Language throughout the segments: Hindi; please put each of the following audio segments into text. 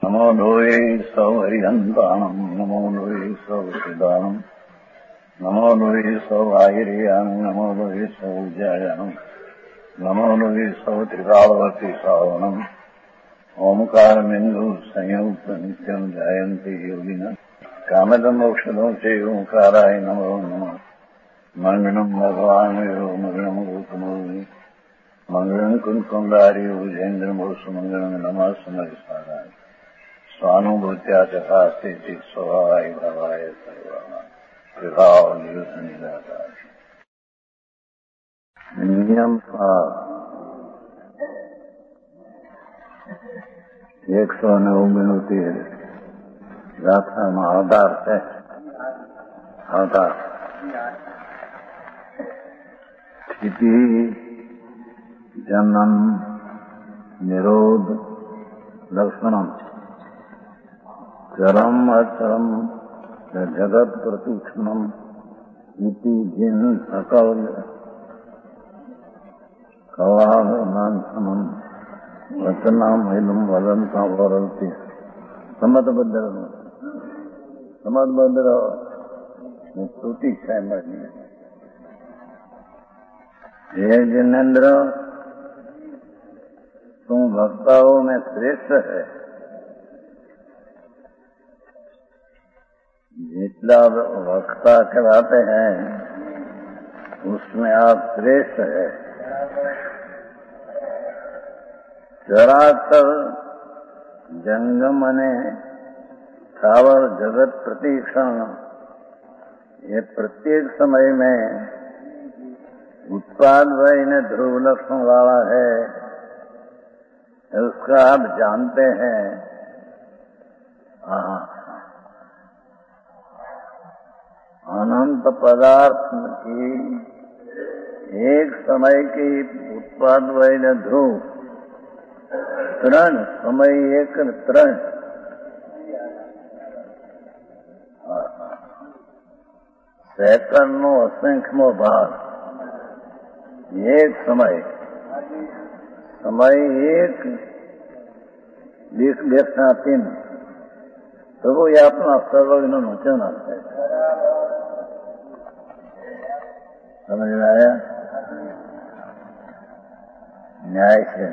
नमो लोये सौहरिहन्ताणम् नमो लोये सौहृदानम् नमो लोये सौभागिर्यानम् नमो लोये सौज्यायानम् नमो लोये सौत्रिकालवर्ति सावनम् ओंकारमिन्दु संयुक्त नित्यम् जायन्ति योगिनः कामदम् औषधम् च ओंकाराय नमो नमः मंगलम् भगवान् यो मंगलम् गौतमोऽमि मंगलम् कुन्कुण्डारि भुजेन्द्रमोसुमङ्गलम् नमः समरिसाराय स्वानुभूत्या चकास्ते स्वभावाय भावाय सर्वाः विभावनियुतनिराकार नियम 109 मिनटी गाथा में अवतार है अवतार स्थिति जन्म निरोध लक्षणम चरम अचरम जगत प्रतीक्षणम इति जिन सकल कवाहनांसमम वचनामहिलम वदंता वरंती समदबद्ध स्तुति है हे जिनेन्द्र तुम भक्ताओं में श्रेष्ठ है जितना वक्ता कहलाते हैं उसमें आप श्रेष्ठ है। चराचर जंगम ने स्थावर जगत प्रतीक्षण ये प्रत्येक समय में उत्पाद वही ध्रुव लक्षण वाला है उसका आप जानते हैं। अनंत पदार्थ की एक समय की उत्पाद वही ध्रुव त्रण समय एक त्रण सेकंड नो असंख्य भाग एक समय एक देखना तीन तो वो ये अपना सर्वज्ञ वचन है। समझ में आया न्याय से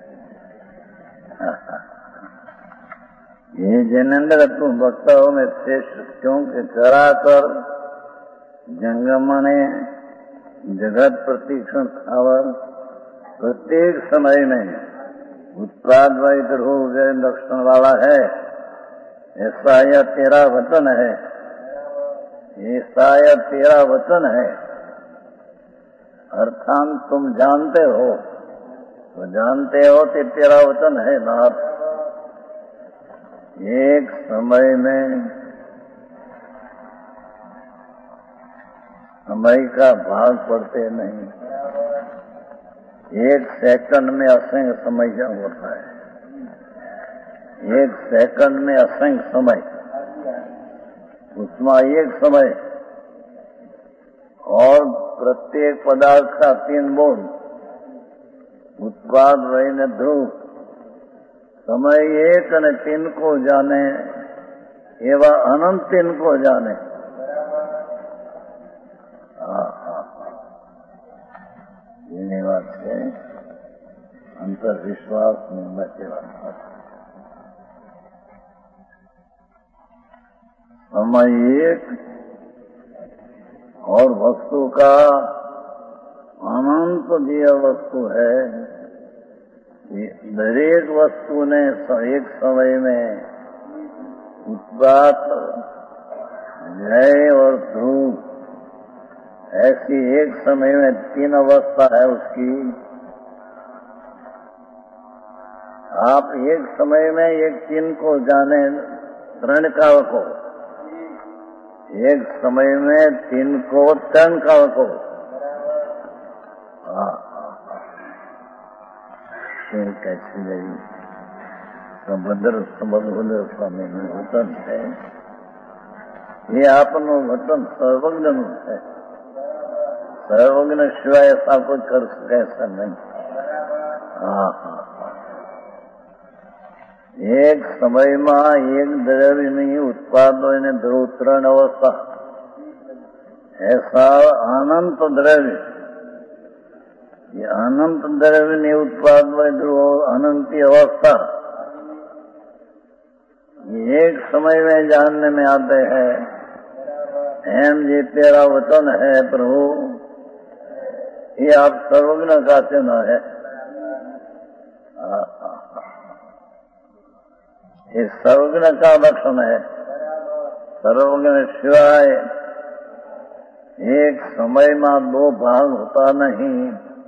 ये जिनेन्द्र तुम वक्ताओं में श्रेष्ठ क्योंकि चराचर जंगम ने जगत प्रतीक्षण स्थावर प्रत्येक समय में उत्पाद वही हो गए लक्षण वाला है। ऐसा यह तेरा वचन है ऐसा यह तेरा वचन है अर्थात तुम जानते हो तो जानते हो कि तेरा वचन है ना। एक समय में समय का भाग पड़ते नहीं एक सेकंड में असंख्य समय होता है एक सेकंड में असंख्य समय उसमें एक समय और प्रत्येक पदार्थ का तीन बोध उत्पाद वही ध्रुव समय एक ने तीन को जाने एवं अनंत तीन को जाने। ये बात है अंतर विश्वास में बचेगा। समय एक और वस्तु का अनंत दिय वस्तु है। दरेक वस्तु ने एक समय में उत्पात जय और ध्रुव ऐसी एक समय में तीन अवस्था है उसकी। आप एक समय में एक तीन को जाने तरण काल को एक समय में तीन को तरण काल को कैसी नहीं संबंध स्वामी वचन है ये आपनो वचन सर्वज्ञ है सर्वज्ञ सिवाय ऐसा कुछ कर सके ऐसा नहीं। एक એક સમયમાં એક દ્રવ્યની ઉત્પાદન ધ્રુવ 3 અવસ્થા ऐसा अनंत द्रव्य, ये अनंत द्रव्य ने उत्पादन ध्रुव अनंती अवस्था ये एक समय में जानने में आते हैं। एम ये तेरा वचन है प्रभु, ये आप सर्वज्ञ का चिन्ह है। ये सर्वज्ञ का लक्षण है। सर्वज्ञ शिवाय एक समय में 2 भाग होता नहीं।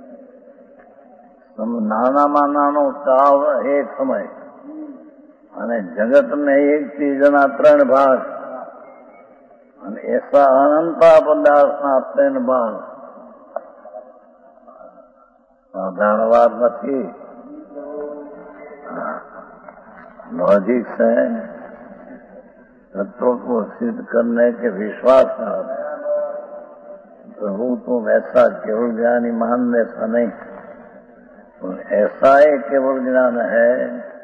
नानाમાં નાનો કાળ એક સમય અને જગતને એક ચીજના 3 ભાગ અને એસા અનંત પદાર્થના 3 ભાગ साधारण बात नहीं, लॉजिक से तत्व को सिद्ध करने के विश्वास का प्रभु तुम ऐसा केवल ज्ञानी मानने सा नहीं, ऐसा ही केवल ज्ञान है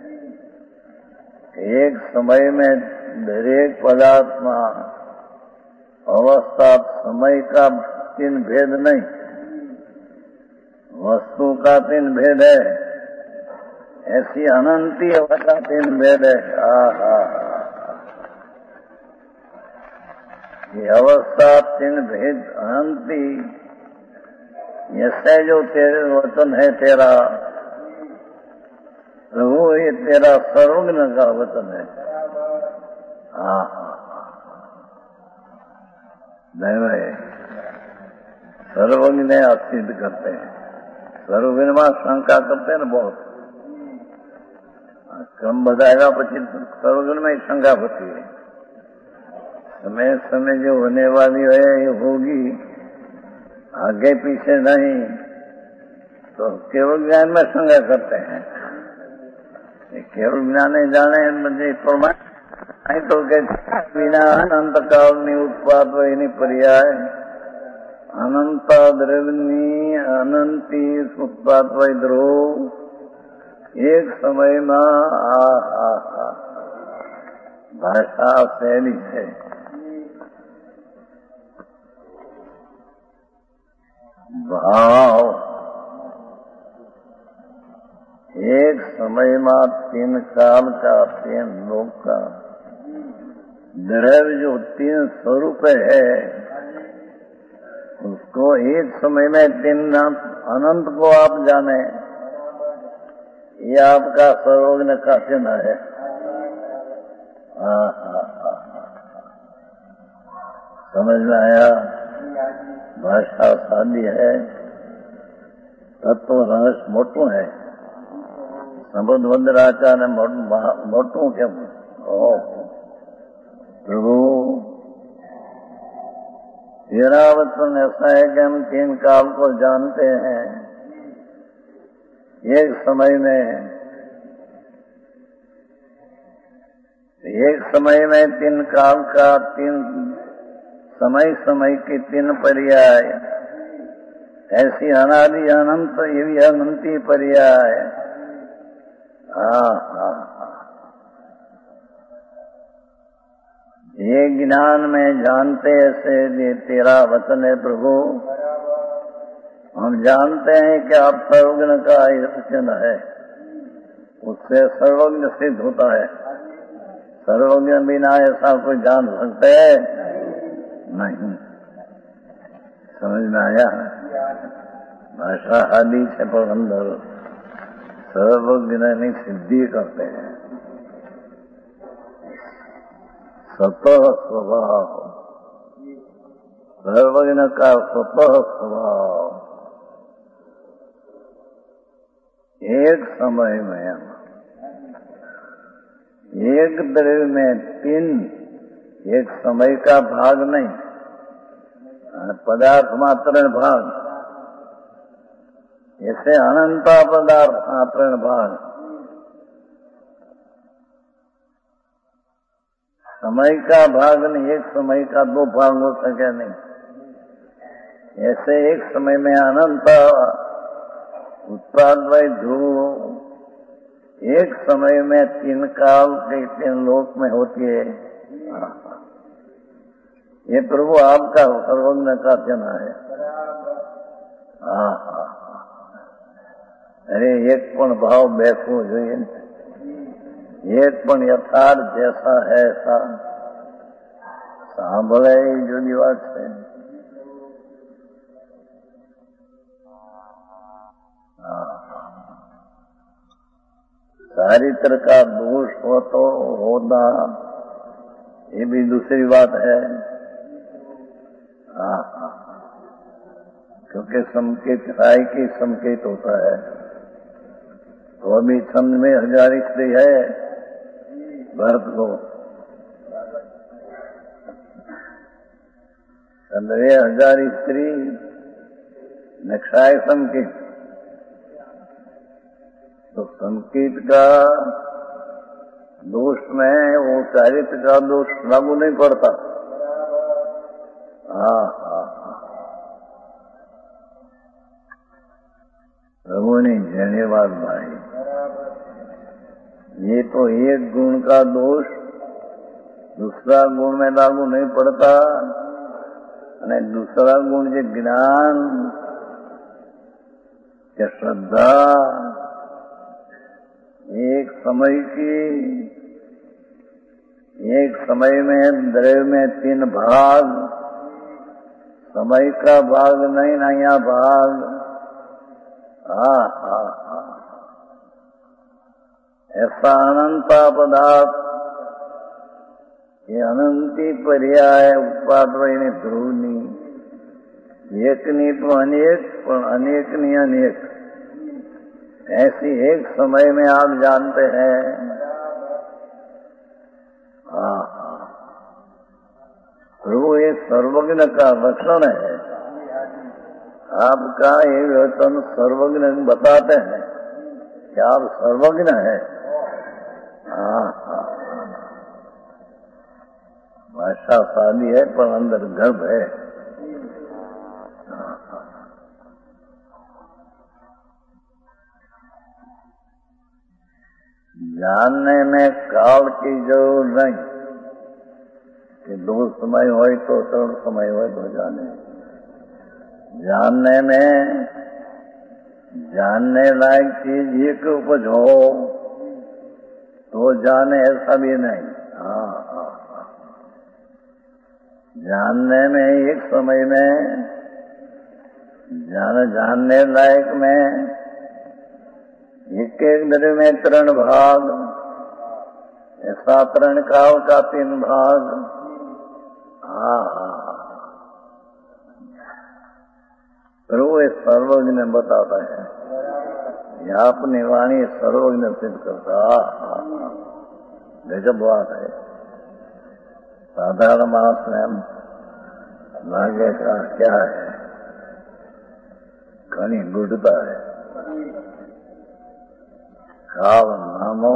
कि एक समय में दरेक पदार्थ में अवस्था समय का 3 भेद नहीं, वस्तु का 3 भेद है। ऐसी अनंती अवस्था 3 भेद है। ये अवस्था 3 भेद अनंती, ऐसे जो तेरे वचन है तेरा प्रभु, ये तेरा सर्वज्ञ का वचन है। नहीं, सर्वज्ञ ने सिद्ध करते हैं। सर्वज्ञ में शंका करते हैं ना बहुत, क्रम बताएगा પછી सर्वज्ञ में शंका होती है। समय समय जो होने वाली है ये होगी, आगे पीछे नहीं, तो केवल ज्ञान में शंका करते हैं। केवल ज्ञाने जाने मुझे प्रमाण नहीं तो बिना अनंत कालनी उत्पाद एनी पर्याय अनंत द्रव्यनी अनंती उत्पाद ध्रुव एक समय में भाषा शैली है। भाव एक समय में 3 काल का 3 लोक का द्रव्य जो 3 स्वरूप है, उसको एक समय में 3 अनंत को आप जाने, ये आपका सर्वज्ञ का चिन्ह है। समझ में आया? भाषा सादी है, तत्व रहस्य मोटू है। संबोधवंदराचार्य मोटू क्या प्रभु तेरा वचन ऐसा है कि हम 3 काल को जानते हैं। एक समय में 3 काल का 3 समय के 3 पर्याय, ऐसी अनादि अनंत ये भी अनंती पर्याय। ये ज्ञान में जानते ऐसे ये तेरा वचन है प्रभु, हम जानते हैं कि आप सर्वज्ञ का चिन्ह है, उससे सर्वज्ञ सिद्ध होता है। सर्वज्ञ बिना ऐसा कोई जान सकते है नहीं। समझ में आया? भाषा आदि से पर अंदर सर्वज्ञ सिद्धि करते हैं। स्वतः स्वभाव, सर्वज्ञ का स्वतः स्वभाव एक समय में एक द्रव्य में 3, एक समय का भाग नहीं, पदार्थ मात्र भाग, ऐसे अनंत पदार्थ मात्र भाग। समय का भाग नहीं, एक समय का 2 भाग हो सके नहीं। ऐसे एक समय में अनंत उत्पाद ध्रुव एक समय में 3 काल के 3 लोक में होती है। ये प्रभु आपका सर्वज्ञ का जना है। अरे एक पण भाव बैठो જોઈએ, एक पण यथार्थ जैसा है ऐसा સાંભળે એ જુદી વાત છે। चारित्र का दोष हो तो होना ये भी दूसरी बात है। क्योंकि संकेत राय की संकेत होता है। तो अभी छंद में 1000 स्त्री है भरत को, 1000 स्त्री नक्शाय संकेत। तो संकेत का दोष में वो चारित्र का दोष लागू नहीं पड़ता। प्रभु ने धन्यवाद भाई, ये तो एक गुण का दोष दूसरा गुण में लागू नहीं पड़ता। અને दूसरा गुण जो ज्ञान या श्रद्धा एक समय में द्रव्य में 3 भाग, समय का भाग नहीं नया भाग। ऐसा अनंता पदार्थ ये अनंती पर्याय उत्पादन ध्रुवनी एकनी तो अनेक पण अनेकनी अनेक ऐसी एक समय में आप जानते हैं। प्रभु ये सर्वज्ञ का लक्षण है। आपका ये वचन सर्वज्ञ बताते हैं कि आप सर्वज्ञ हैं। भाषा सादी है पर अंदर गर्भ है। जानने में काल की जरूर नहीं कि 2 समय हो तो 3 समय हो तो जाने। जानने में जानने लायक चीज एक उपज हो तो जाने, ऐसा भी नहीं। जानने में एक समय में जानने लायक में एक द्रव्य में 3 भाग, ऐसा 3 काल का 3 भाग। प्रभु ये सर्वज्ञ बताता है। यह अपनी वाणी सर्वज्ञ सिद्ध करता। गजब बात है। साधारण मानस में लागे का क्या है, घनी गुड़ता है। काल नामो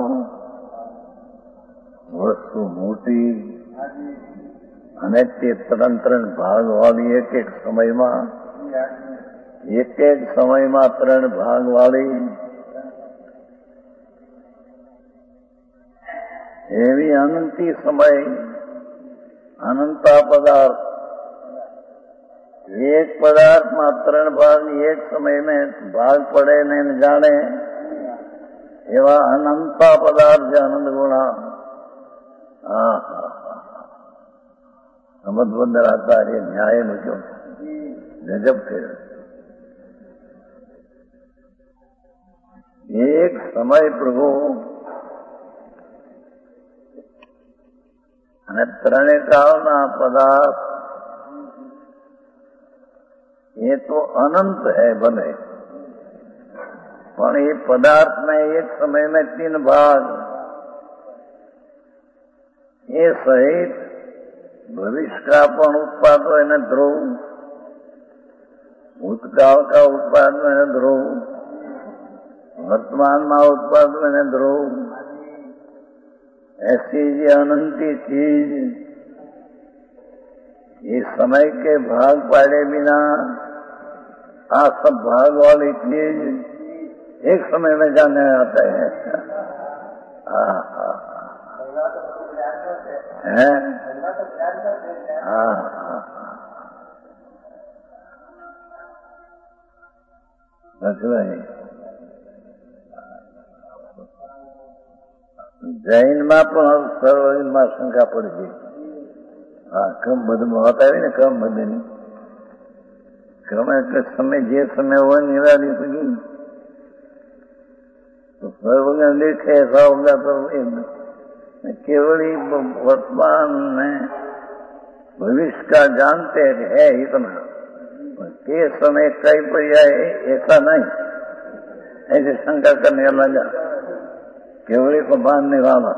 वस्तु मोटी અને તે 3 ભાગ વાળી એક સમયમાં 3 ભાગ વાળી એવી અનંતી સમય અનંતા પદાર્થ। एक पदार्थ में 3 भाग एक समय में भाग पड़े ने जाने एवा अनंता पदार्थ आनंद गुणा। समझबंदर आचार्य न्याय मुझो गजब थे। एक समय प्रभु અને 3 કાળના પદાર્થ ये तो अनंत है बने, पर ये पदार्थ में एक समय में 3 भाग, ये सहित भविष्य का पण उत्पादन है ध्रुव, भूतकाल का उत्पादन है ध्रुव, वर्तमान में उत्पादन है ध्रुव। ऐसी ये अनंती चीज ये समय के भाग पाड़े बिना सब भाग वाली चीज एक समय में जाने आते हैं। है। हाँ, बस वही જૈનમાં પણ સર્વમાં શંકા પડશે. હા, કમ બધમાં હોતા હોય ને, કમ બધી ક્રમ એટલે સમય જે સમય હોય નિરાળી પડી तो सर्वज्ञ देखे सर्वज्ञ तो केवल ही वर्तमान में भविष्य का जानते है इतना, के समय कई पर जाए ऐसा नहीं, ऐसे शंका करने लगा केवल को बांधने वाला.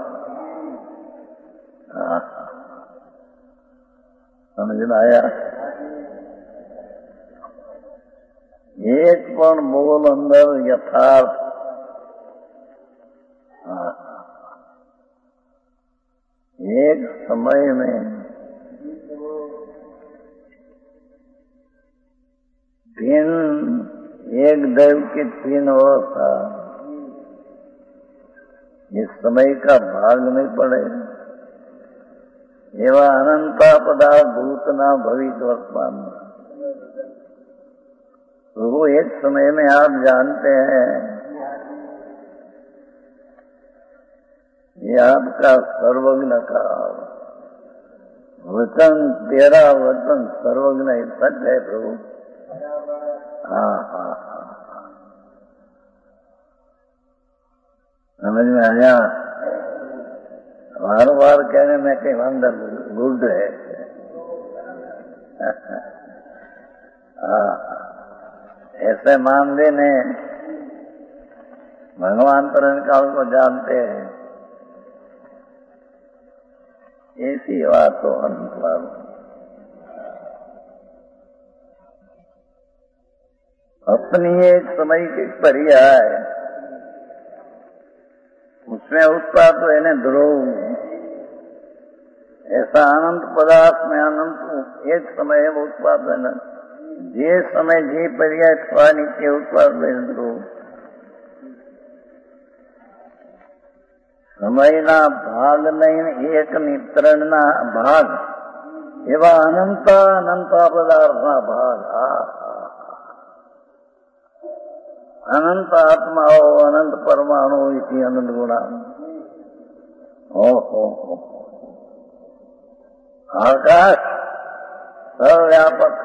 समझ में आया? एक पण बोल अंदर यथार्थ एक समय में तीन, एक दैव की तीन अवस्था, इस समय का भाग नहीं पड़े. एवं अनंता पदार्थ भूतना भविष्य वर्तमान, तो वो एक समय में आप जानते हैं ये आपका सर्वज्ञ का वचन, तेरा वचन सर्वज्ञ सच है प्रभु. हाँ हाँ हाँ, समझ में आया? बार बार कहने में कहीं अंदर गुड है. ऐसे मान देने भगवान तरन काल को जानते हैं, ऐसी बात तो अंतराल. अपनी एक समय की पर्याय उसमें उत्पाद तो है ध्रुव, ऐसा अनंत पदार्थ में अनंत एक समय उत्पाद है न, जे समय जे पर्याय थवा नीचे उत्पाद है ध्रुव. સમયના ભાગ નહીં, એક ત્રણના ભાગ એવા અનંત અનંત પદાર્થના ભાગ. અનંત આત્માઓ, અનંત પરમાણુ, ઇતિ અનંત ગુણા. ઓહો, આકાશ સર્વવ્યાપક,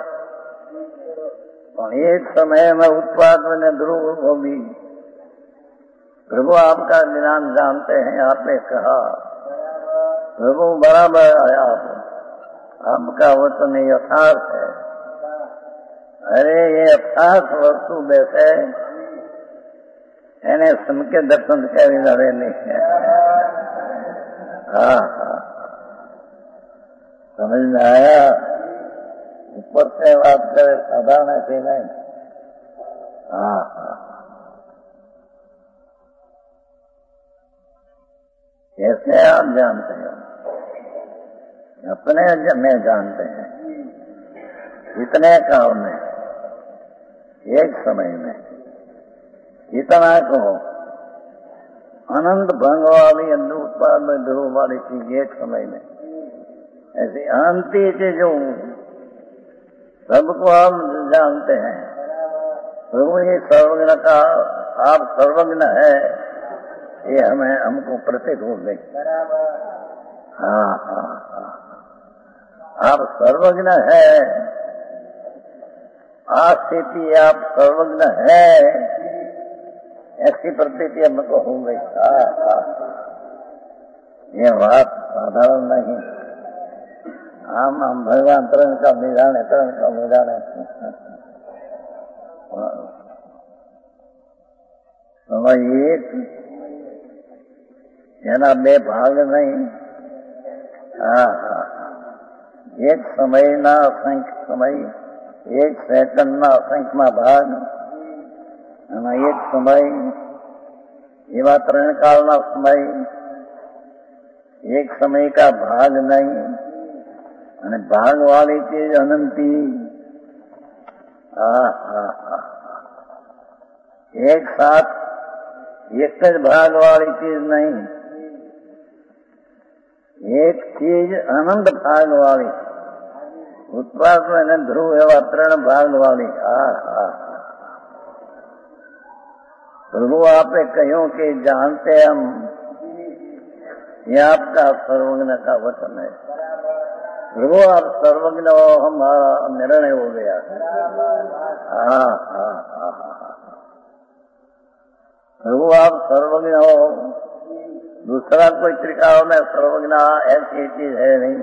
પણ એક સમયમાં उत्पाद में ध्रुव को भी प्रभु आपका ज्ञान जानते हैं. आपने कहा प्रभु बराबर आया, आपका वचन यथार्थ है. अरे ये यथार्थ वस्तु वैसे એને સમકે દર્શન કરી નડે નહીં. हाँ हाँ, समझ में आया? ऊपर से बात करे, साधारण ऐसी नहीं. हाँ हाँ, कैसे आप जानते हो? अपने में जानते हैं. इतने काल में, एक समय में इतना कहो, अनंत भंग वाली उत्पाद में ध्रुव वाली चीज एक समय में, ऐसी अनंती चीजों सबको आप जानते हैं. प्रभु ये सर्वज्ञ का, आप सर्वज्ञ है, ये हमें हमको प्रतीत हो गई. हाँ हाँ हाँ, आप सर्वज्ञ है, स्थिति आप सर्वज्ञ है, ऐसी प्रतीति हमको हो गई. हाँ हाँ, ये बात साधारण नहीं. हम भगवान तरण का मिलाने, तरण का मिलाने. समय एक એના બે ભાગ નહીં. હા હા, એક સમયના અસંખ્ય સમય, એક સેકન્ડના અસંખ્યમાં ભાગ, અને એક સમય એવા ત્રણ કાળના સમય, એક સમય का भाग नहीं, અને ભાગ વાળી ચીજ અનંતી. હા હા હા, एक साथ एक જ भाग वाली चीज नहीं, एक चीज अनंत भाग वाली, उत्पाद में ध्रुव एवं 3 भाग वाली। प्रभु आपे कहो कि जानते हम, ये आपका सर्वज्ञ का वचन है। प्रभु आप सर्वज्ञ हो, हमारा निर्णय हो गया। प्रभु आप सर्वज्ञ हो, दूसरा कोई त्रिकाल में सर्वज्ञ ऐसी चीज है नहीं।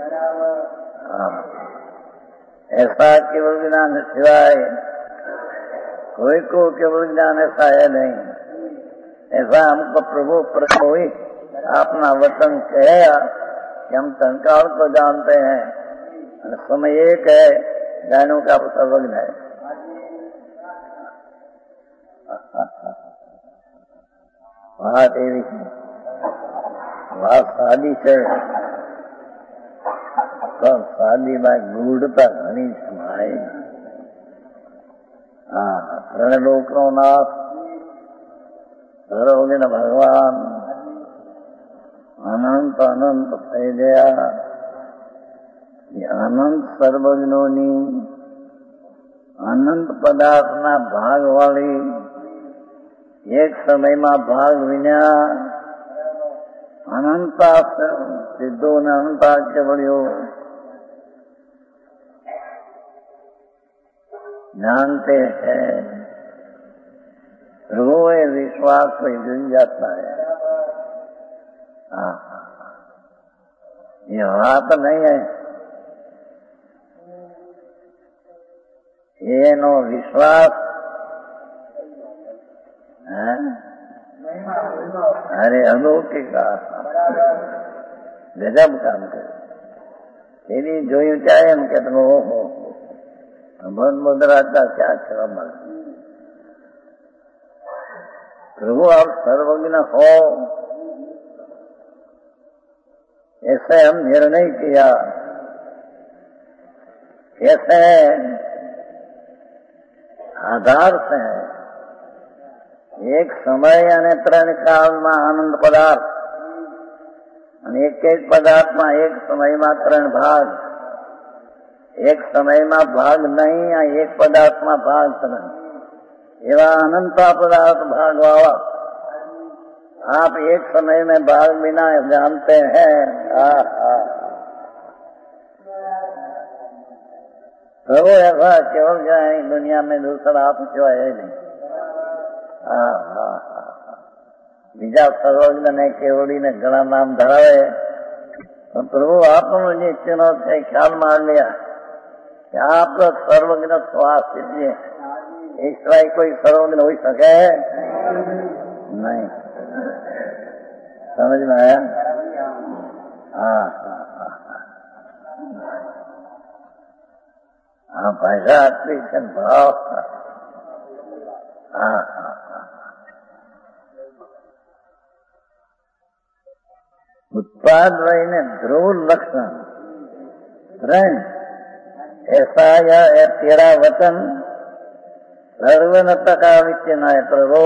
ऐसा केवल ज्ञान सिवाय कोई को केवल ज्ञान ऐसा है नहीं। ऐसा हमको प्रभु प्रभु अपना वचन कहेगा कि हम संकाल को जानते हैं, समय एक है, ज्ञानों का सर्वज्ञ है। बात एवी વાત સાદી છે, પણ સાદીમાં ગૂઢતા ઘણી સમાય। ત્રણ લોકનો નાથ સર્વજ્ઞ ભગવાન અનંત અનંત થઈ ગયા। અનંત સર્વજ્ઞોની અનંત પદાર્થના ભાગવાળી એક સમયમાં ભાગ વિના अनंता सिद्धों ने अनंता के बड़ियो जानते हैं। प्रभु विश्वास में जुड़ जाता है। ये बात नहीं है, ये नो विश्वास है। अरे अलौकिक गजब काम करे। तेरी જોયું ચાહે એમ કે તમે ઓહો ભગવાન મુદ્રાતા क्या क्षमा मांग। प्रभु आप सर्वज्ञ हो, ऐसे हम निर्णय किया। कैसे आधार से एक समय અને 3 કાળમાં આનંદ પદાર્થ અને એક પદાર્થમાં એક સમયમાં 3 ભાગ, એક સમયમાં ભાગ નહીં, આ એક પદાર્થમાં ભાગ 3, એવા અનંતા પદાર્થ भाग वाला आप एक समय में भाग बिना जानते हैं। प्रभु ऐसा केवल जाए दुनिया में दूसरा आप सिवाय है नहीं। બીજા સર્વજ્ઞ ને કેવડી ને ઘણા નામ ધરાવે, પણ પ્રભુ આપણો જે ચેનો છે ખ્યાલ માં लिया कि आप सर्वज्ञ श्वास कीजिए। इस तरह कोई सर्वज्ञ हो सके नहीं। समझ में आया? हाँ भाषा कृष्ण भाव। उत्पाद रहीने ध्रुव लक्षण 3 ऐसा या तेरा वचन सर्वनता का विचन है प्रभु।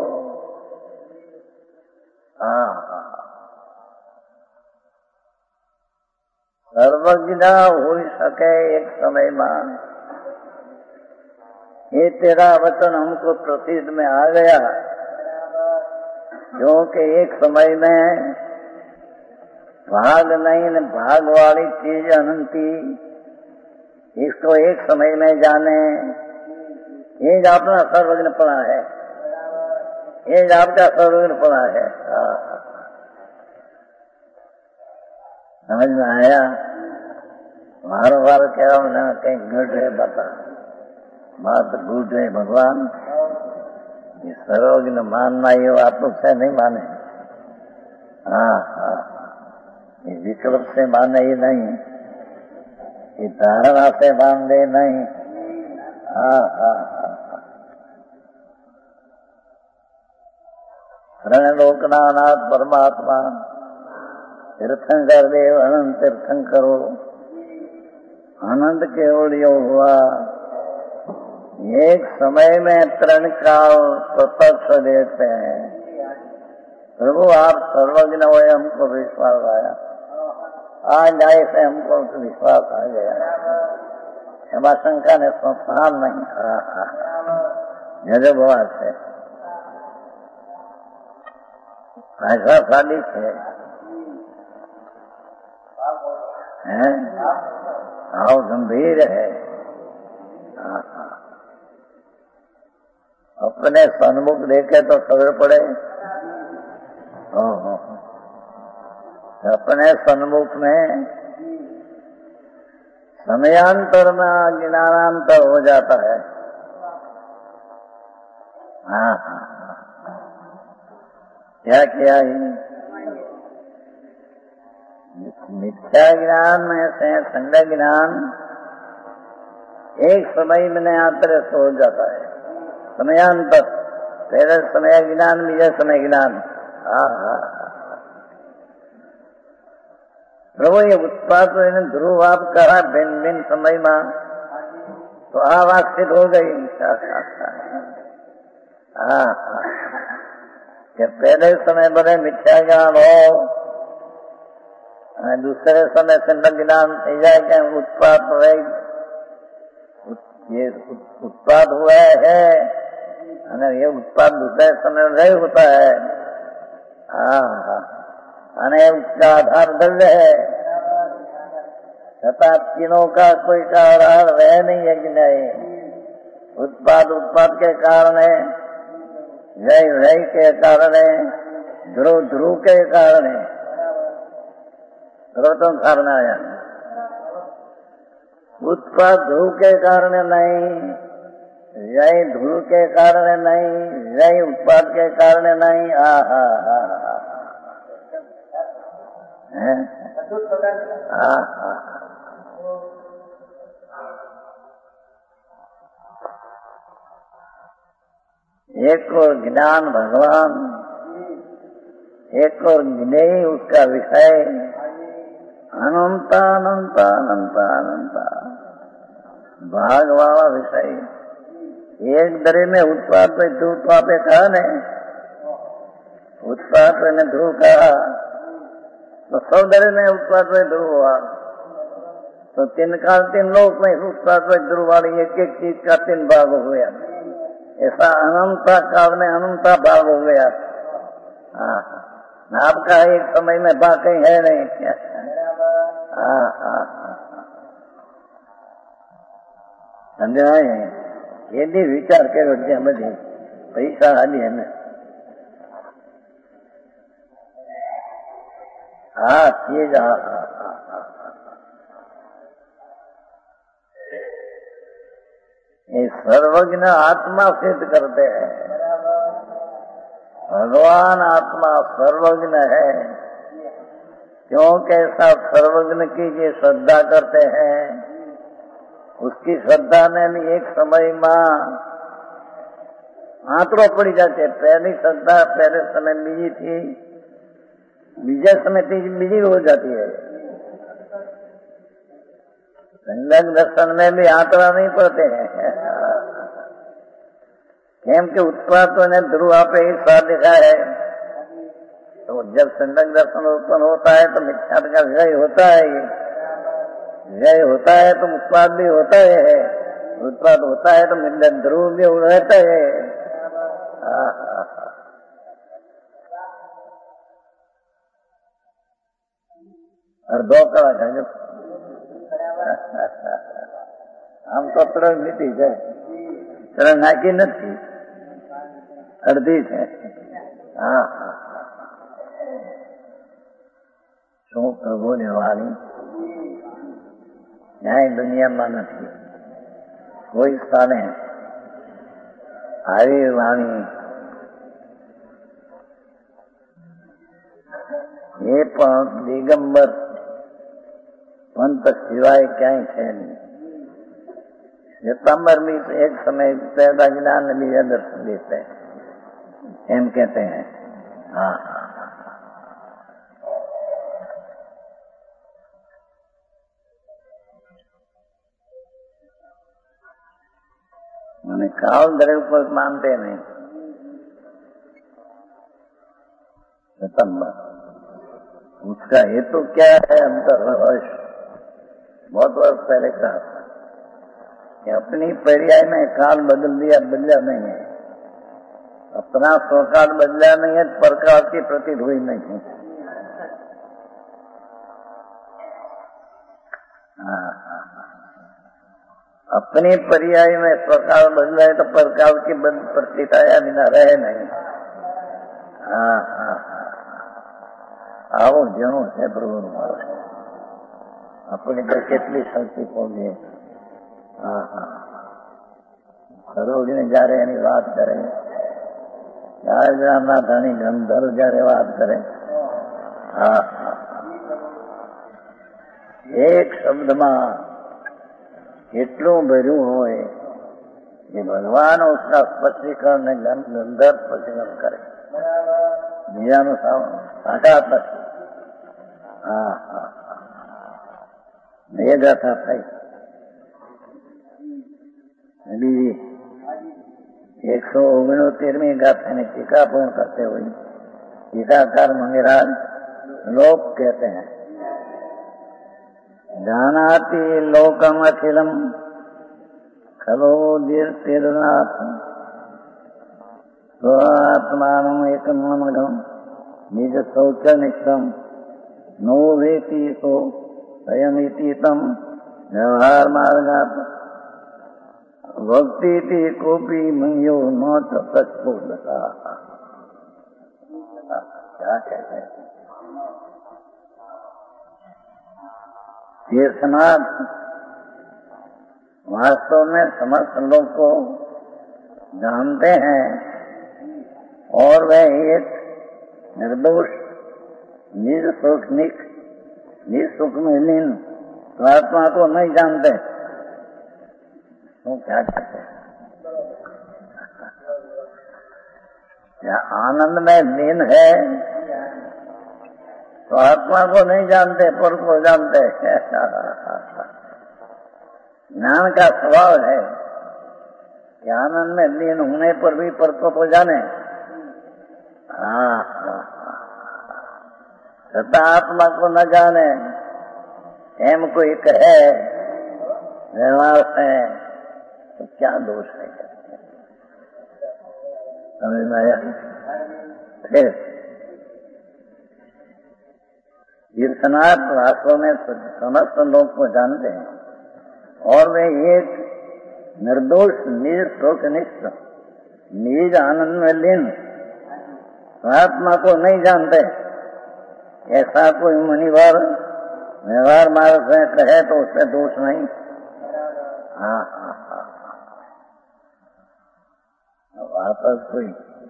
सर्वज्ञ हो सके एक समय में, ये तेरा वचन हमको प्रसिद्ध में आ गया, क्योंकि एक समय में भाग नहीं न भाग वाली चीज अनंती, इसको एक समय में जाने, ये अपना सर्वज्ञ पड़ा है, ये आपका सर्वज्ञ पड़ा है। समझ में आया? बार बार कह कहीं घट है बता, बात घूट है भगवान। ये सर्वज्ञ मानना ये आप से नहीं माने। ये विकल्प से माने ही नहीं, ये धारणा से मान दे नहीं। रण लोकना नाथ परमात्मा तीर्थंकर देव अनंत तीर्थंकरो अनंत केवलियो हुआ। एक समय में 3 काल प्रत्यक्ष देखते हैं। प्रभु आप सर्वज्ञ हो, हमको विश्वास आया। आज आए से हमको विश्वास आ गया, एवं शंका ने संस्थान नहीं। गजब बात है, ऐसा सादिश है, भाव गंभीर है। अपने सन्मुख देखे तो खबर पड़े, अपने सन्मुख में समयांतर में ज्ञानांतर हो जाता है। क्या किया ही मिथ्या ज्ञान में से संग ज्ञान एक समय में अंतर हो जाता है। समयांतर, पहले समय ज्ञान, बीजा समय ज्ञान। प्रभु ये उत्पाद ध्रुव आप कहा भिन्न भिन्न समय में, तो आवासित हो गई। कि पहले समय बड़े मिथ्या ज्ञान हो, दूसरे समय संग ज्ञान क्या उत्पाद रहे, ये उत्पाद हुआ है, ये उत्पाद दूसरे समय नहीं होता है। उसका आधार द्रव्य है, तथा तीनों का कोई कारण वह नहीं है कि नहीं। उत्पाद उत्पाद के कारण है, व्यय व्यय के कारण है, ध्रुव ध्रुव के कारण है। सर्वोत्तम धारणा आया, उत्पाद ध्रुव के कारण नहीं, व्यय ध्रुव के कारण नहीं, व्यय उत्पाद के कारण नहीं। एक और ज्ञान भगवान, एक और ज्ञेय उसका विषय, अनंत अनंत अनंत अनंत भाग वाला विषय। एक दरे में उत्पाद में ध्रुव तो आपे कहा नहीं, उत्पाद में ध्रुव कहा तो 100 दरे में उत्पाद में ध्रुव हुआ, तो 3 काल 3 लोक में उत्पाद में ध्रुव वाली एक एक चीज का 3 भाग हो गया। ऐसा अनंत काल में अनंत भाग हो गया। आपका एक समय में बाकी है नहीं। समझाए यदि विचार करो बधे पैसा हाली है चीज ये सर्वज्ञ आत्मा सिद्ध करते हैं। भगवान आत्मा सर्वज्ञ है, क्योंकि ऐसा सर्वज्ञ की जो श्रद्धा करते हैं, उसकी श्रद्धा में भी एक समय में आंतरों पड़ी जाते। पहली श्रद्धा पहले समय बीजी थी, बीजे समय बीजी हो जाती है। संगत दर्शन में भी आंतरा नहीं पड़ते हैं, केम के उत्पाद ने ध्रुव आपे ही साथ दिखा है। तो जब संगत दर्शन उत्पन्न होता है तो मिथ्या का व्यय होता है, व्यय होता है तो उत्पाद भी होता है, उत्पाद होता है तो ध्रुव भी रहता है। और 2 कलाक है આમ તો 3 મીટી છે, 3 નાખી નથી, અડધી છે। શું પ્રભુની વાણી ન્યાય દુનિયામાં નથી કોઈ સ્થાને આવી વાણી એ પણ દિગંબર पंत सिवाय क्या है नहीं। सितंबर में एक समय पैदा ज्ञान भी दर्शन देते हैं, एम कहते हैं। मैंने काल द्रव्य को मानते नहीं। सितंबर उसका हेतु क्या है? अंतर्वश बहुत वर्ष पहले कहा था कि अपनी पर्याय में काल बदला नहीं है, अपना स्वकाल बदला नहीं है, परकाल की प्रतीत हुई नहीं है। अपनी पर्याय में स्वकाल बदला है तो परकाल की प्रतीत आया बिना रहे नहीं। આવો જણો છે પ્રભુ મારો, આપણી પર કેટલી શક્તિ પહોંચે. સરોગીને જયારે એની વાત કરે, રામના ધણી ગંધર્વ જયારે વાત કરે, એક શબ્દમાં એટલું ભર્યું હોય કે ભગવાન उसका સ્પષ્ટીકરણ ને ગંધર્વ સ્પષ્ટીકરણ કરે, બીજાનું સાકાત નથી. એ ગાથા થઈ. બીજી 169મી गाथा टीका पूर्ण करते हुए टीकाकार मंगेराज लोक कहते हैं, जानाति लोकम अखिलम खलो दीर्घनाथ स्वात्मानम एकम मगम निज शौच निष्ठम नो वेति सो स्वयमिति तम व्यवहार मार्गात भक्ति थी कोपी मंगो न तत्पूर्णता. क्या कहते हैं तीर्थनाथ? वास्तव में समस्त लोग को जानते हैं और वह एक निर्दोष निज सुख में लीन आत्मा को नहीं जानते. तो क्या कहते हैं? क्या आनंद में लीन है तो आत्मा को नहीं जानते, पर को जानते. ज्ञान का स्वभाव है कि आनंद में लीन होने पर भी पर को जाने. सत्ता आत्मा को न जाने एम कोई कहे व्यवहार है तो क्या दोष है? समझ में आया? फिर तीर्थनाथ वास्तव में समस्त लोग को जानते हैं और वे एक निर्दोष निज शोकनिष्ठ निज आनंद में लीन आत्मा को नहीं जानते. ऐसा कोई मुनिवर व्यवहार मार्ग से कहे तो उससे दोष नहीं. वापस कोई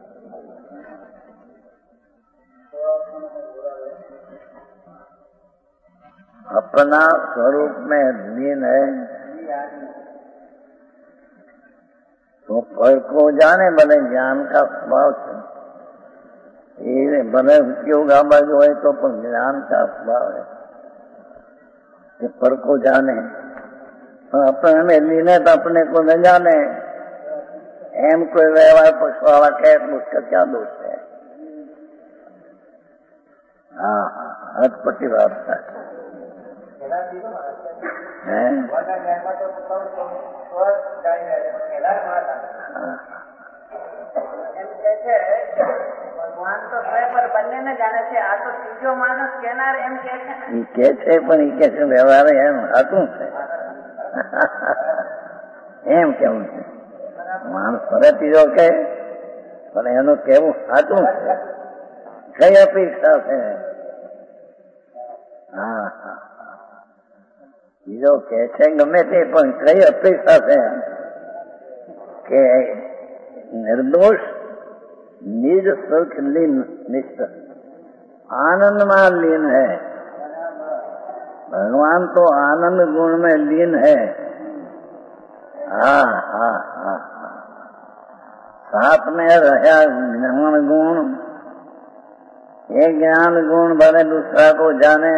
अपना स्वरूप में लीन है तो फल को जाने, भले ज्ञान का स्वभाव से ये भले उपयोग जो है तो पर ज्ञान का स्वभाव है कि फल को जाने. तो अपने में लीन है तो अपने को न जाने. एम कोई व्यवहार पक्ष वाला कहे तो उसका क्या दोष है? अटपटी बात है. ભગવાન તો પર બંનેને જાણે છે, આ તો ત્રીજો માણસ કેનાર એમ કે છે પણ એ કે છે વ્યવહાર એમ હતું છે એમ કેવું છે. માણસ ફરે ત્રીજો કે પણ એનું કેવું સાચું છે. કઈ અપેક્ષા છે? બીજો કે છે ગમે તે પણ કઈ અપેક્ષા છે કે निर्दोष निज सुख लीन निष्ठ आनंद में लीन है. भगवान तो आनंद गुण में लीन है. साथ में रहा ज्ञान गुण. ये ज्ञान गुण भले दूसरा को जाने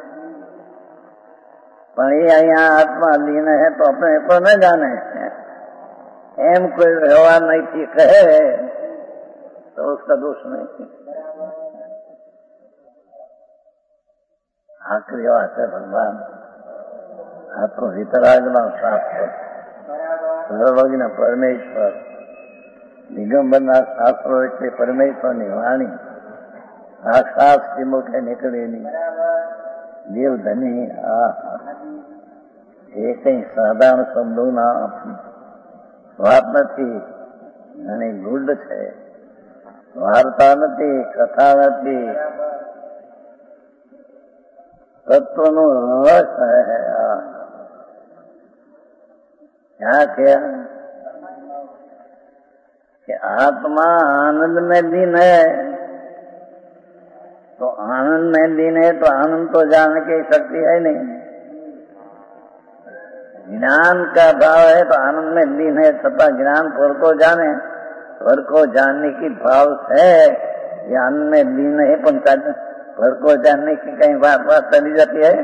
पर ये यहाँ आत्मा लीन है तो अपने को न जाने. एम कोई व्यवहार नहीं थी कहे तो उसका दोष नहीं. આખરી વાત છે ભગવાન આ તો વિતરાગના શાસ્ત્ર સર્વજ્ઞ પરમેશ્વર દિગંબરના શાસ્ત્રો એટલે પરમેશ્વરની વાણી સાક્ષાત શ્રીમુખે નીકળેલી દેવધની આ એ કઈ સાધારણ શબ્દોના વાત નથી અને ગુડ છે, વાર્તા નથી, કથા નથી, તત્વનો રસ હૈ. क्या किया कि आत्मा आनंद में लीन है, तो आनंद में लीन है तो आनंद तो जानने की शक्ति है नहीं. ज्ञान का भाव है तो आनंद में लीन है, तथा ज्ञान स्वर को जाने, स्वर को जानने की भाव है, ज्ञान में लीन है पण स्वर को जानने की कहीं बात चली जाती है.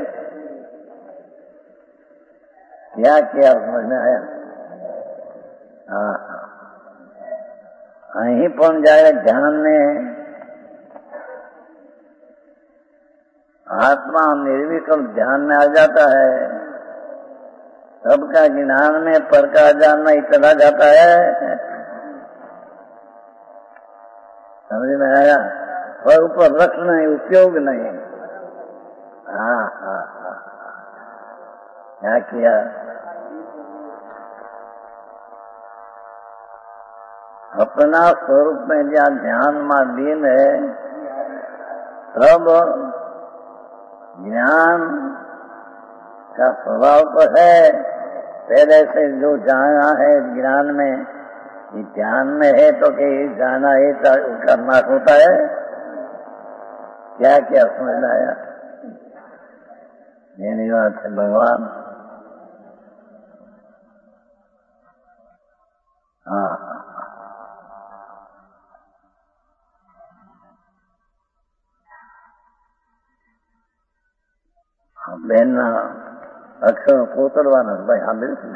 क्या किया समझ में आया? हाँ, અહીં પણ જયારે ધ્યાન ને आत्मा निर्विकल्प ध्यान में आ जाता है, सबका ज्ञान में पर का जानना ही चला जाता है. समझ में आया? पर ऊपर रखना है, उपयोग नहीं. हाँ हाँ हाँ, क्या किया? अपना स्वरूप में जहाँ ध्यान में लीन है, तब ज्ञान का स्वभाव तो है, पहले से जो जाना है ज्ञान में, ये ध्यान में है तो कि जाना है करना होता है. क्या क्या समझ में आया? એની વાત છે ભગવાન. હા, બેનના અક્ષર કોતરવાના ભાઈ સાંભળ્યું છે ને?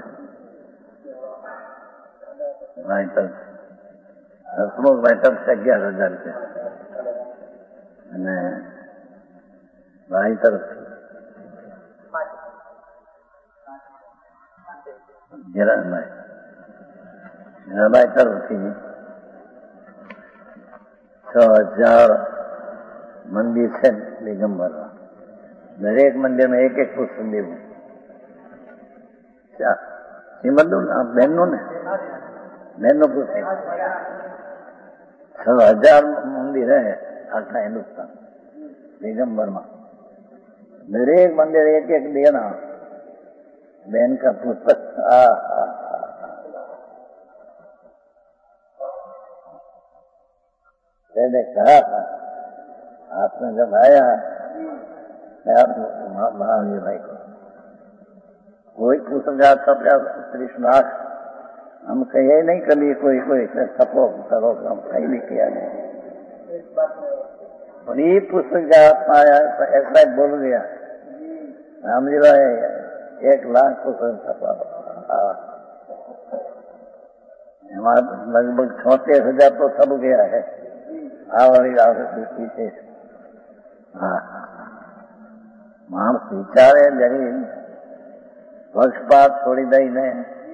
ભાઈ તક હસમુખભાઈ તક 11,000 રૂપિયા અને ભાઈ તરફથી જરાભાઈ તરફથી 6,000 મંદિર છે દિગંબરમાં. દરેક મંદિરમાં એક એક પુસ્તક દેવું. શ્રીમદનું બહેનનું ને, બહેનનું પુસ્તક 6,000 મંદિર હે આખા હિન્દુસ્તાન દિગંબરમાં. દરેક મંदिर एक एक देना बहन का पुस्तक. मैंने कहा था आपने जब आया महावीर भाई को कोई पुस्तक छपया 30 लाख, हम कहे नहीं कभी कोई छपो करो, हम कहीं भी किया नहीं. और ये पुस्तक जब आया ऐसा ही बोल गया राम जी भाई 1 लाख पुस्तक छपा. हमारा लगभग 76,000 तो छप गया है. पीछे हाँ, मानस विचारे जरी पक्षपात छोड़ी दई ने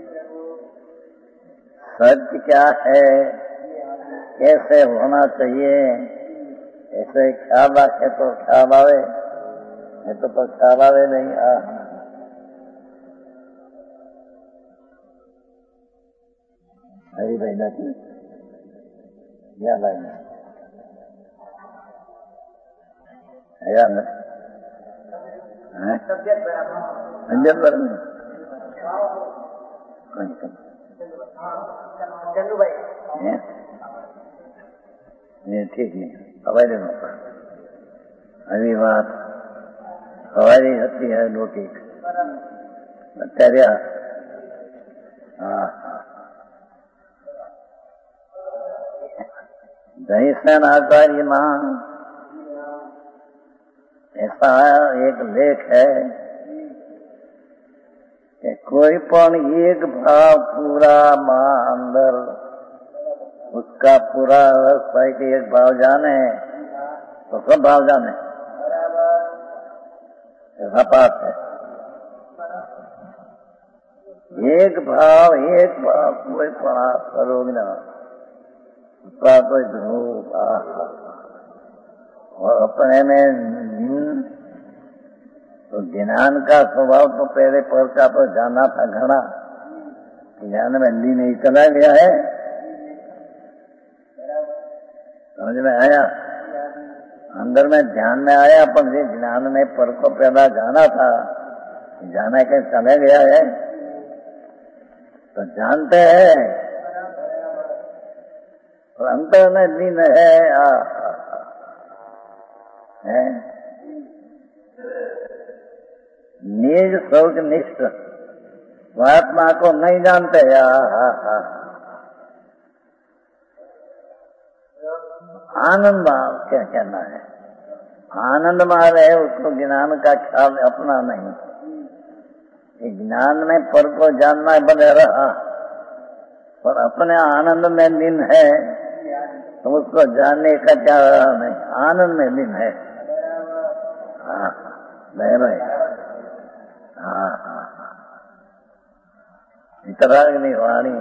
सत्य क्या है, कैसे होना चाहिए, ऐसे ख्याल रखे तो ख्याल आवे, नहीं तो ख्याल आवे नहीं. हरी भाई नहीं या भाई नहीं आया न तबियत बराबर चंदू भाई ठीक नहीं हवाई નો પણ આવી વાત હવાઈ હતી है નોટી અત્યારે. हाँ, दहीसन आचार्य मां ऐसा एक लेख है कि कोई पण एक भाव पूरा मां अंदर उसका पूरा रस है कि एक भाव जाने तो सब भाव जाने. रपात है। एक भाव कोई पड़ा करोगे ना कोई ध्रुव और अपने में तो ज्ञान का स्वभाव तो पहले पर का तो जाना था घना, ज्ञान में ली नहीं चला गया है, समझ में आया, अंदर में ध्यान में आया, पर ये ज्ञान में पर को पहला जाना था, जाना के चला गया है तो जानते हैं और अंतर में लीन है निज शौक निष्ठ आत्मा को नहीं जानते। आनंद क्या कहना है, आनंद मार है उसको ज्ञान का ख्याल अपना नहीं, ज्ञान में पर को जानना बने रहा पर अपने आनंद में लीन है तो उसको जानने का क्या नहीं, आनंद में लीन है। इतराग्नि वाणी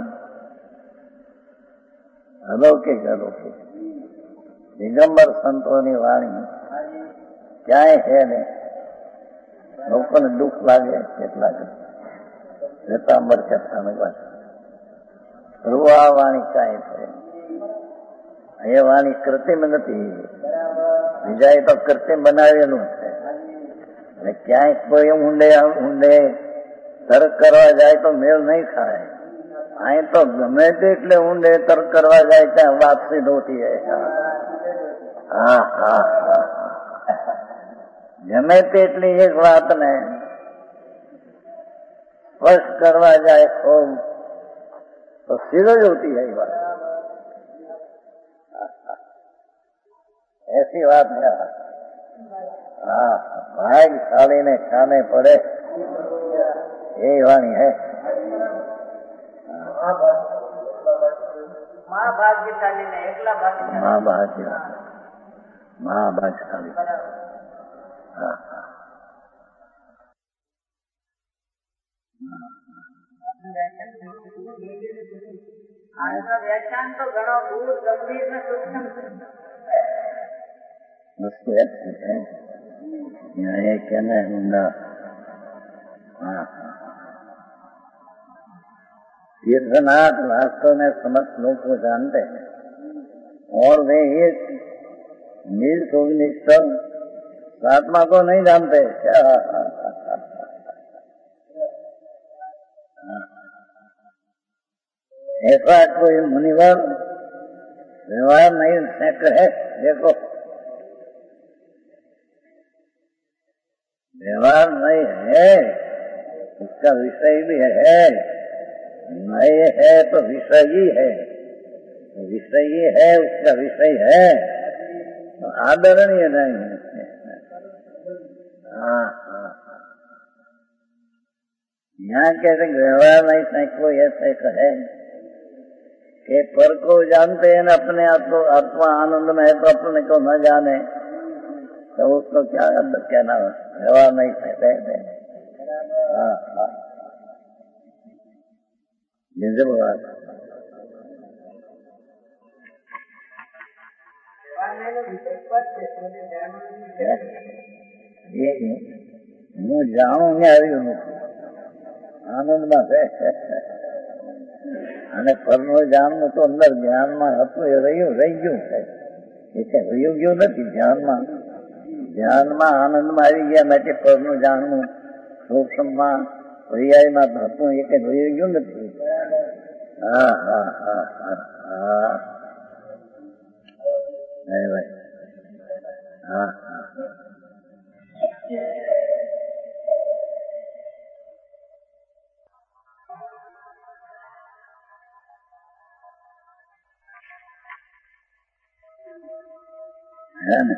अलौकिक अलौकिक दिगंबर संतों की वाणी क्या है ने लोगों ने दुख लागे કેટલા श्वेतांबर चट्टान रुआ वाणी काय है, ये वाणी कृत्रिम નથી, બીજાએ તો કૃત્રિમ બનાવેલું છે અને ક્યાંય કોઈ ઊંડે તર્ક કરવા જાય તો મેળ નહીં ખાય, અહીં તો ગમે તેટલે ઊંડે તર્ક કરવા જાય ત્યાં વાત સિદ્ધ હોતી है। ગમે તેટલી એક વાતને स्पष्ट करवा जाए तो सिद्ध होती है ये बात, ऐसी बात है। भाग्यशाली ने खाने पड़े यही वाणी है। महाभाग्यशाली ने एकला भाग्यशाली, महाभाग्यशाली। આજનો વ્યાખ્યાન તો ઘણો દૂર ગંભીર ને સૂક્ષ્મ है, ये कहना है तीर्थनाथ वास्तव में समस्त लोग को जानते हैं और वे एक निज निष्ठ आत्मा को नहीं जानते। ऐसा कोई मुनिवर व्यवहार नहीं है, देखो व्यवहार नहीं है, उसका विषय भी है, नहीं है तो विषयी है, विषयी है उसका विषय है तो आदरणीय नहीं है। यहाँ कहते व्यवहार नहीं है, कोई ऐसे कहे कि पर को जानते हैं ना अपने आप को, आत्मा आनंद में है तो अपने को न जाने तो उसको क्या कहना, व्यवहार नहीं कहते। હું જાણું ને આવ્યું નથી, આનંદમાં છે અને પરનું જાણવું તો અંદર જ્ઞાનમાં હતું એ રહી ગયું છે, એ રહ્યું ગયું નથી ધ્યાનમાં, ધ્યાનમાં આનંદમાં આવી ગયા માટે પરનું જાણવું સૂક્ષ્મમાં પર્યાયમાં હતું એ કઈ રહ્યું ગયું નથી। है ना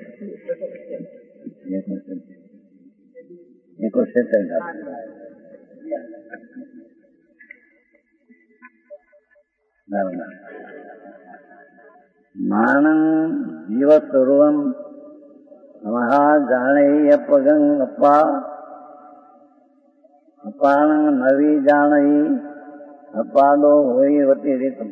एक मानं जीव सर्वं महा जाने अपगं अपा अपानं नवी जाने अपादो होई वतिरितम।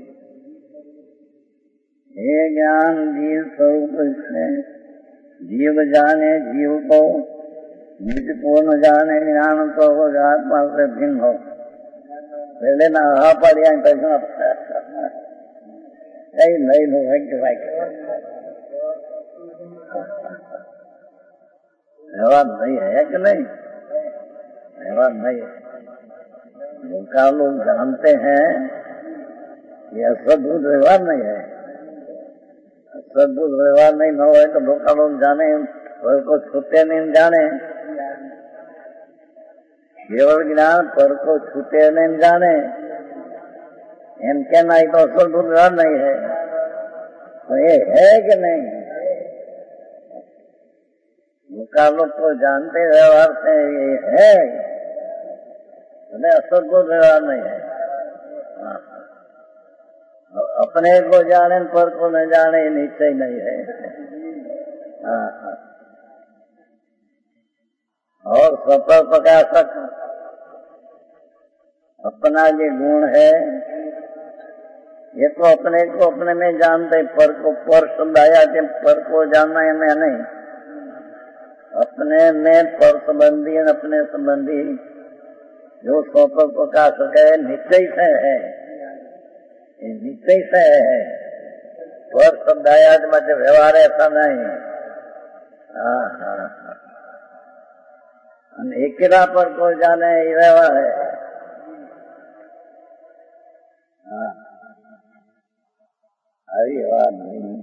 हे ज्ञान जीव स्वरूप से जीव जाने जीव को, निज को न जाने ज्ञान तो वो आत्मा से भिन्न हो। पहले ना हा पढ़िया कई नहीं लोग है कि भाई व्यवहार नहीं है कि नहीं, व्यवहार नहीं है। उनका लोग जानते हैं कि असद्भुत व्यवहार नहीं है। असद्भुत व्यवहार नहीं न हो तो लोग लोग जाने पर को छूते नहीं जाने, केवल ज्ञान पर को छूते नहीं जाने, एम कहना ही तो असद्भुत व्यवहार नहीं है। तो ये है कि नहीं, उनका लोग तो जानते व्यवहार से ये है, असद्भुत व्यवहार नहीं है। अपने को जाने पर को न जाने निश्चय नहीं है। और स्वतः प्रकाशक अपना ये गुण है, ये तो अपने को अपने में जानते, पर को पर शब्द आया कि पर को जानना है मैं नहीं। अपने में पर संबंधी अपने संबंधी जो स्वतः प्रकाशक है निश्चय से है, निश्चय से है। पर शब्द आया मतलब व्यवहार ऐसा नहीं। अकेला पर को जाने ये व्यवहार है। अरे बात नहीं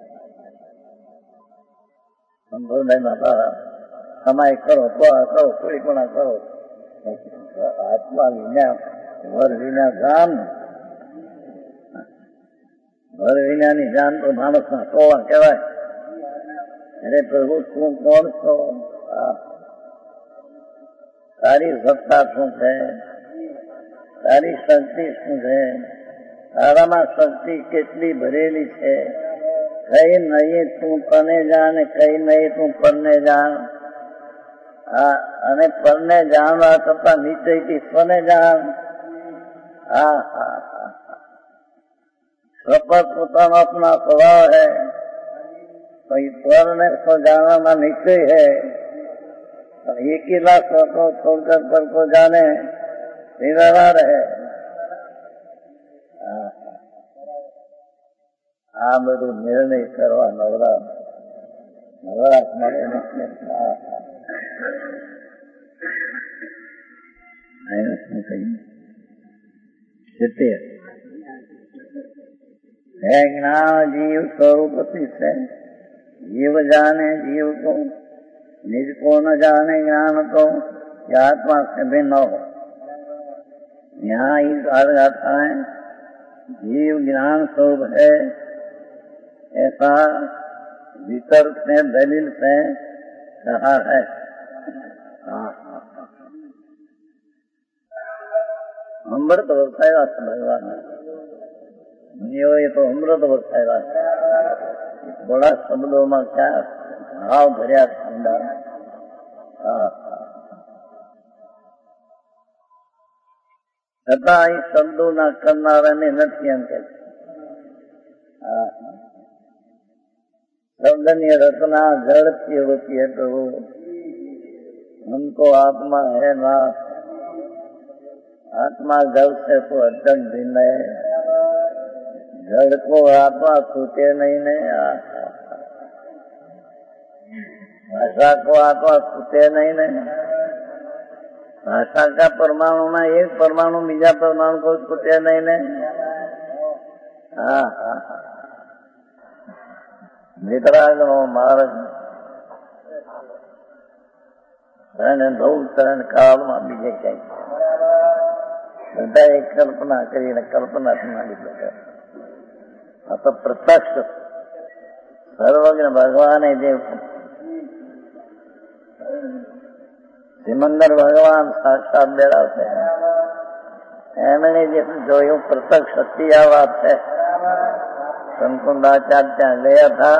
संभव नहीं माता, कमाई करो करो कोई गुणा करो, आत्मा विना घर विना जान, घर विना ની જાન તો માણસના સોવા કહેવાય। અરે પ્રભુ તું કોણ છો, તારી સત્તા શું છે, તારી શક્તિ શું છે, તારામાં શક્તિ કેટલી ભરેલી છે, કઈ નહીં તું તને જાણ, કઈ નહીં તું પરને જાણ। અને પરને જાણવા કરતા નિશ્ચયથી સ્વને જાણ। शपथ પોતાનો अपना स्वभाव है, तो ईश्वर ने तो जानना निश्चय है। तो एक ही लाख को छोड़कर पर को जाने व्यवहार है। आ બધું નિર્ણય કરવા નવરાશ માટે है ज्ञान जीव स्वरूप से जीव जाने जीव को, निज को न जाने ज्ञान को, आत्मा से भिन्न हो। यहाँ ही कहा जाता है जीव ज्ञान स्वरूप है, ऐसा वितर्क से दलील से कहा है। अमृत वर्षाया भगवान ये तो अमृत वर्षाया, बड़ा शब्दों में क्या भाव भर्या ठंडा। छता ही शब्दों ना करनारा ने नहीं एम के शब्द ने रचना जड़ती होती है। तो हमको आत्मा है ना, आत्मा जड़ से तो अत्यंत भिन्न है। जड़ को आत्मा छूटे नहीं ने, भाषा को आत्मा छूटे नहीं ने। भाषा का परमाणु में एक परमाणु बीजा परमाणु को छूटे नहीं ने। वितराग नो मार्ग शरण काल में बीजे कई બધા એક કલ્પના કરીને કલ્પનાથી માંડી શકે। આ તો પ્રત્યક્ષ સર્વજ્ઞ ભગવાને જે સિમંદર ભગવાન સાક્ષાત બેરાશે એમણે જે જોયું પ્રત્યક્ષ સત્ય આ વાત છે. સંકુંડાચાર્ય ત્યાં ગયા હતા,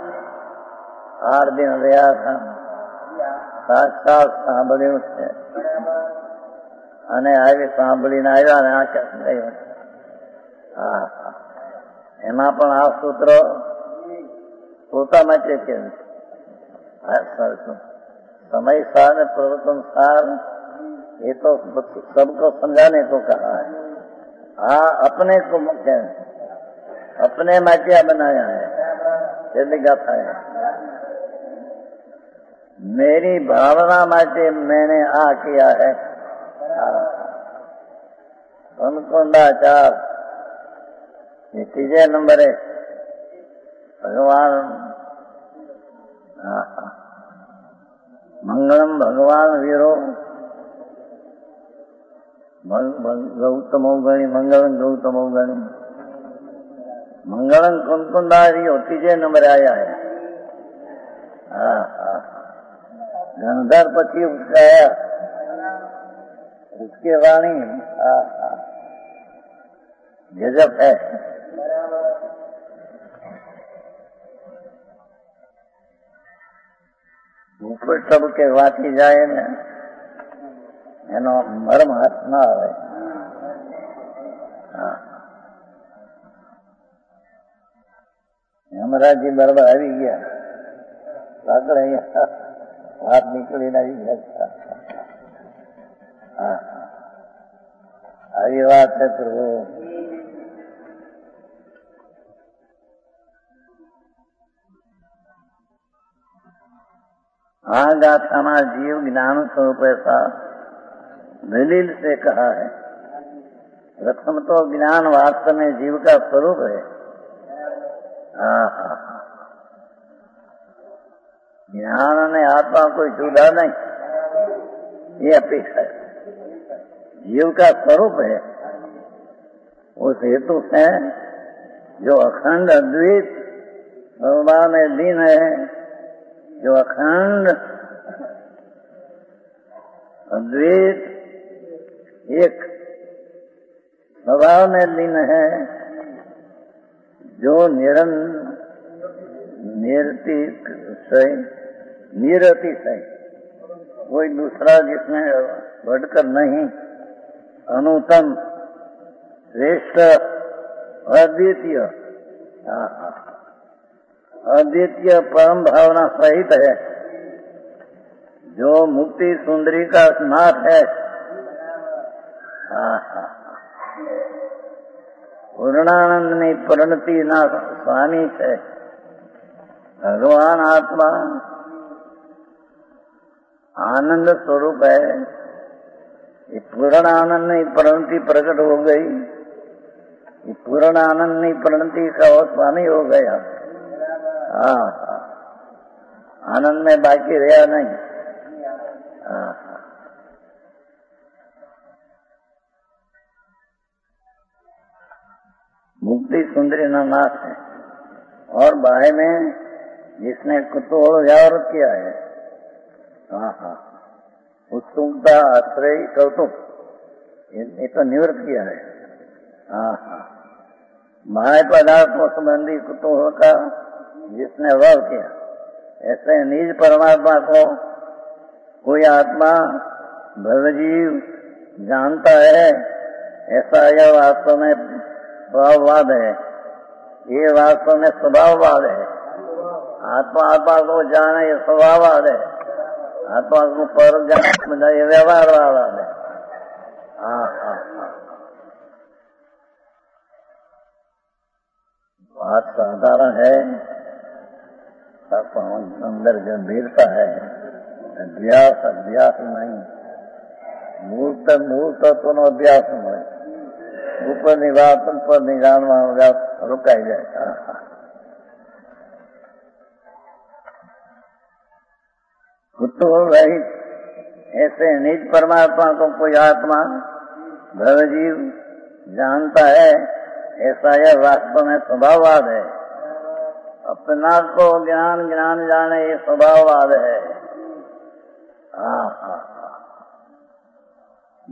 8 દિન રહ્યા હતા, સાક્ષાત સાંભળ્યું છે અને આવી સાંભળીને આવ્યા ને આ કહ્યું. હા, એમાં પણ આ સૂત્ર પોતા માટે કેમ समय सार प्रवर्तन सार ये तो सबको समझाने को कहा है. हाँ, अपने को मुख्य अपने माटिया बनाया है. जल्दी गाता है मेरी भावना माटे मैंने आ किया है. अनुकुंडाचार ये 3 नंबर है भगवान. मंगलम भगवान वीरो गौतमो गणी मंगलम गौतमो गणी मंगलम कुंकुंदारी 3 नंबर आया है. गंधर पति उसका आया उसके वाणी गजब है. ઉપર તબકે વાંચી જાય ને એનો મર્મ હાથ ના આવે. યમરાજી બરાબર આવી ગયા, આગળ અહીંયા હાથ નીકળીને આવી ગયા. આવી વાત છે પ્રભુ. हाँ, गाथा में जीव ज्ञान स्वरूप ऐसा दलील से कहा है. प्रथम तो ज्ञान वास्तव में जीव का स्वरूप है. ज्ञान ने आत्मा कोई जुदा नहीं, ये अपेक्षा है. जीव का स्वरूप है. उस हेतु से जो अखंड अद्वैत स्वभाव में लीन है, जो अखंड अद्वैत एक स्वभाव में लीन है, जो निरतिशय कोई दूसरा जिसमें बढ़कर नहीं, अनुत्तम श्रेष्ठ अद्वितीय अद्वितीय परम भावना सहित है, जो मुक्ति सुंदरी का नाथ है. पूर्णानंद ने परिणति ना स्वामी है. भगवान आत्मा आनंद स्वरूप है. ये पूर्ण आनंद नहीं परिणति प्रकट हो गई. ये पूर्ण आनंद नहीं परिणति का वो स्वामी हो गया. आनंद में बाकी रहा नहीं. मुक्ति सुंदरी ना नाथ है. और बाह्य में जिसने कुतूहल जागृत किया है, उत्सुकता आश्रय कौतुक ये तो निवृत्त किया है. बाह्य पदार्थों संबंधी कुतूहल का जिसने वध किया, ऐसे निज परमात्मा को कोई आत्मा भवजीव जानता है, ऐसा यह वास्तव में स्वभाववाद है. ये वास्तव में स्वभाववाद है. आत्मा आत्मा को जाने ये स्वभाववाद है. आत्मा को पर जाने ये व्यवहारवाद है. बात साधारण है, अंदर गंभीरता है. अभ्यास नहीं, मूल तत्व नो अभ्यास नहीं. ऊपर ની વાત ઉપર ની જાણવા રોકાઈ જાય. कुतूहल रहित ऐसे निज परमात्मा को कोई आत्मा भवजीव जानता है, ऐसा यह वास्तव में स्वभाववाद है. अपना को ज्ञान जाने ये स्वभाववाद है.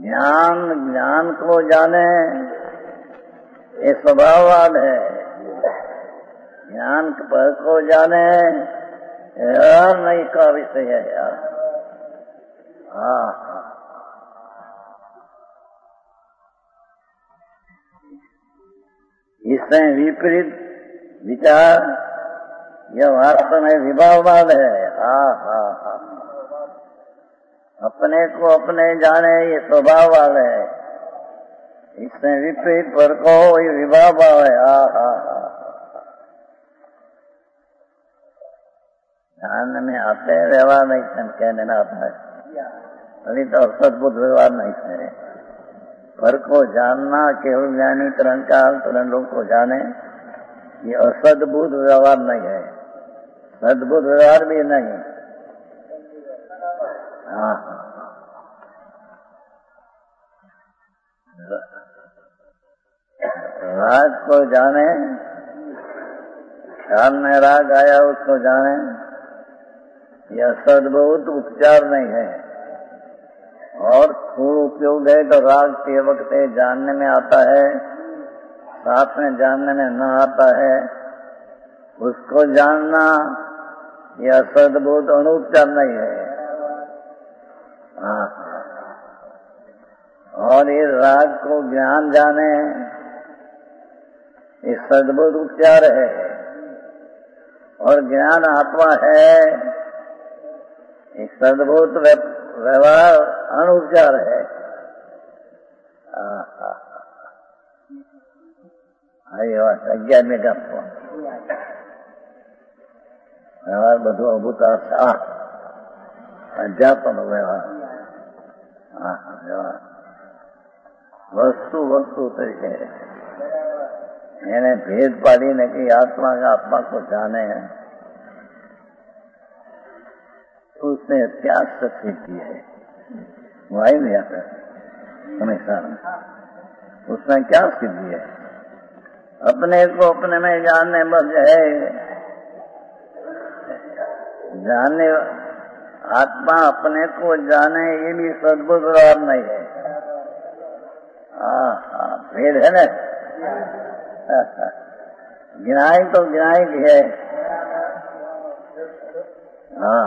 ज्ञान को जाने ये स्वभाववाद है। ज्ञान पर को जाने यार नहीं का विषय है यार। हाँ, इससे विपरीत विचार यह वास्तव में विभाववाद है। हाँ, अपने को अपने जाने ये स्वभाववाद है। इससे विपरीत पर को ये विभावभाव है। हाँ, जानने में आते हैं, व्यवहार नहीं कहने में आता है। अभी तो सद्बुद्ध व्यवहार नहीं है। पर को जानना केवल ज्ञानी तरंकाल तरंगों को जाने ये असद्बुद्ध व्यवहार नहीं है। सद्बुद्ध व्यवहार भी नहीं। हाँ, राग को जाने, ख्याल में राग आया उसको जाने, यह सद्बुद्ध उपचार नहीं है। और खूब उपयोग है तो राग के वक्त जानने में आता है, साथ में जानने में न आता है, उसको जानना यह सद्बुद्ध अनुपचार नहीं है। हाँ, और ये राग को ज्ञान जाने ये सद्बुद्ध उपचार है। और ज्ञान आत्मा है, ये सद्बुद्ध व्यवहार अनुपचार है। अज्ञान में गप्पो व्यवहार બધું અભૂત અધ્યાત્મ વ્યવહાર વ્યવહાર વસ્તુ તરીકે એને ભેદ પાડીને કે આત્મા को जाने हैं, उसने क्या सिद्धि है वो आई नहीं आता हमेशा। उसमें क्या सिद्धि है? अपने को अपने में जानने बस है। जानने आत्मा अपने को जाने ये भी सद्बुद्ध व्यवहार नहीं है। हाँ, भेद है ना। गिनाई तो गिनाई की है। हाँ,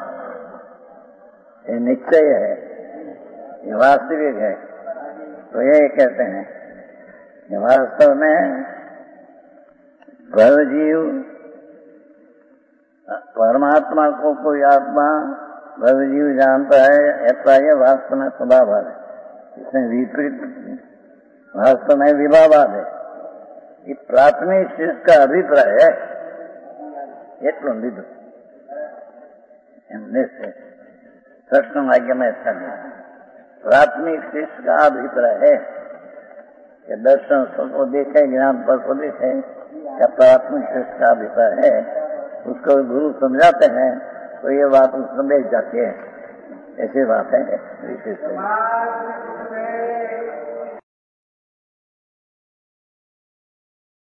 ये निश्चय है, ये वास्तविक है। तो ये कहते हैं कि वास्तव में भवजीव परमात्मा को कोई आत्मा भवजीव जानता है, ऐसा ये वास्तव में स्वभाववाद है। इसमें विपरीत वास्तव में विभाववाद है। ये प्राथमिक चीज का अभिप्राय है। એટલું લીધું એમને कृष्ण वाक्य में ऐसा नहीं। प्राथमिक शिष्य का अभिप्राय है कि दर्शन सबको देखे, ज्ञान पर को देखे, क्या प्राथमिक शिष्य का अभिप्राय है। उसको गुरु समझाते हैं तो ये बात उसमें बैठ जाती है। ऐसी बात है विशेष।